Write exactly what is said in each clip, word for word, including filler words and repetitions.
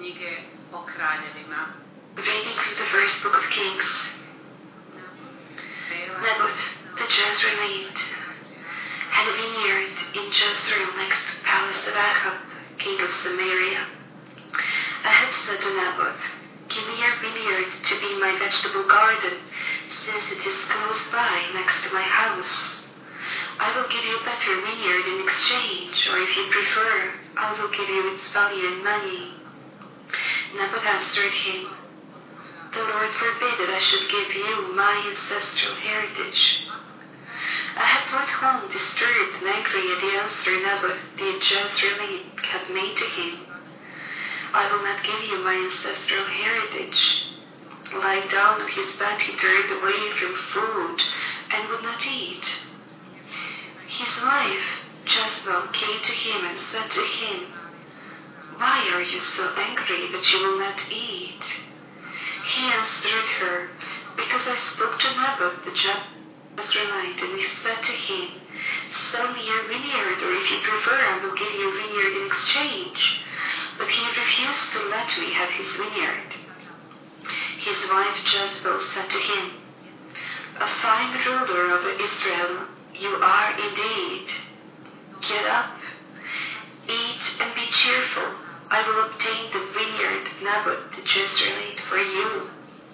knjige o kraljevima. Reading from the first book of Kings. Naboth the Jezreelite had a vineyard in Jezreel next to the palace of Ahab, king of Samaria. Ahab said to Naboth, "Give me your vineyard to be my vegetable garden, since it is close by next to my house. I will give you a better vineyard in exchange, or if you prefer, I will give you its value in money." Naboth answered him, "The Lord forbid that I should give you my ancestral heritage." Ahab went home disturbed and angry at the answer Naboth the Jezreelite had made to him. "I will not give you my ancestral heritage." Lying down on his bed, he turned away from food and would not eat. His wife, Jezebel, came to him and said to him, "Why are you so angry that you will not eat?" He answered her, "Because I spoke to Naboth the Jezreelite, and he said to him, 'Sell me your vineyard, or if you prefer, I will give you a vineyard in exchange.' But he refused to let me have his vineyard." His wife Jezebel said to him, "A fine ruler over Israel you are indeed. Get up, eat and be cheerful. I will obtain the vineyard of Naboth the Jezreelite for you."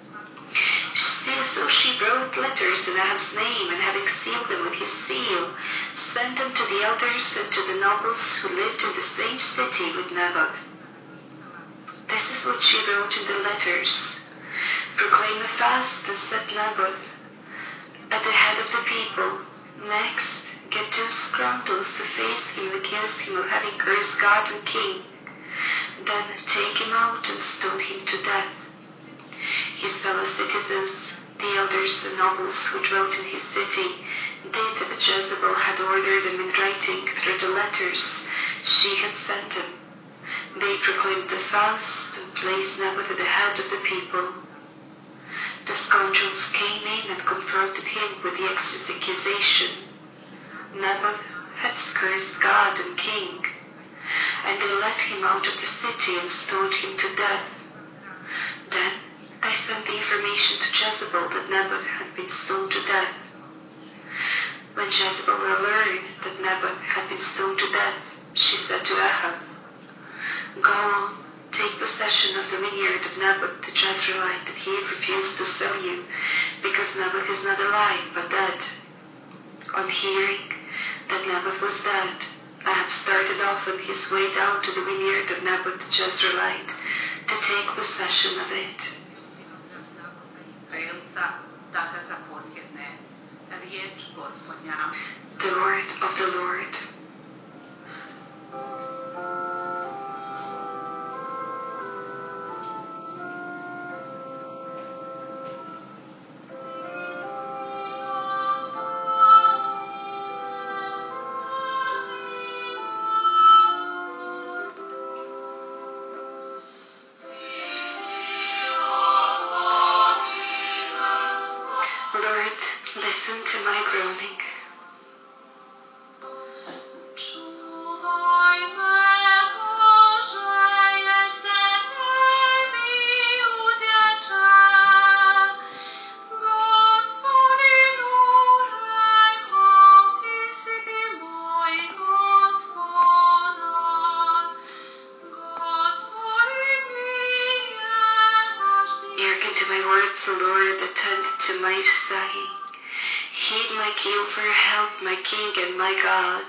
So she wrote letters in Ahab's name, and having sealed them with his seal, sent them to the elders and to the nobles who lived in the same city with Naboth. This is what she wrote in the letters: "Proclaim a fast and set Naboth at the head of the people. Next, get two scoundrels to face him and accuse him of having cursed God and king. Then take him out and stone him to death." His fellow citizens, the elders and nobles who dwelt in his city, did as Jezebel had ordered them in writing through the letters she had sent them. They proclaimed the fast and placed Naboth at the head of the people. The scoundrels came in and confronted him with the accusation: Naboth had cursed God and king. And they led him out of the city and stoned him to death. Then they sent the information to Jezebel that Naboth had been stoned to death. When Jezebel learned that Naboth had been stoned to death, she said to Ahab, "Go on, take possession of the vineyard of Naboth the Jezreelite that he refused to sell you, because Naboth is not alive but dead." On hearing that Naboth was dead, Ahab started off on his way down to the vineyard of Naboth the Jezreelite to take possession of it. The word of the Lord. Lord, listen to my groaning. Hearken to my words, O Lord, attend to my sighing. Heed my call for help, my King and my God.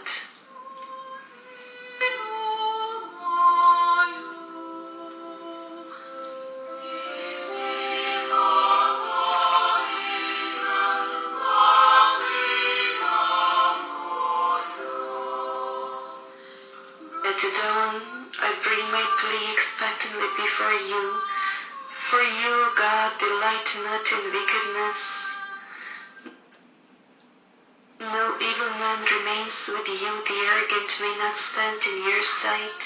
At the dawn, I bring my plea expectantly before you. For you, God, delight not in wickedness. No evil man remains with you, the arrogant may not stand in your sight.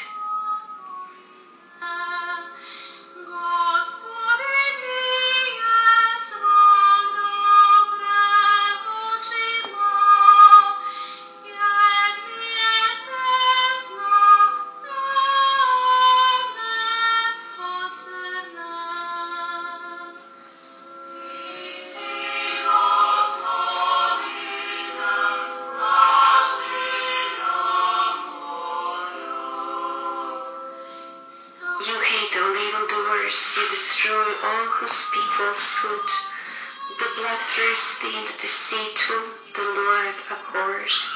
curse, you destroy all who speak falsehood. The bloodthirsty and the deceitful, the Lord abhors.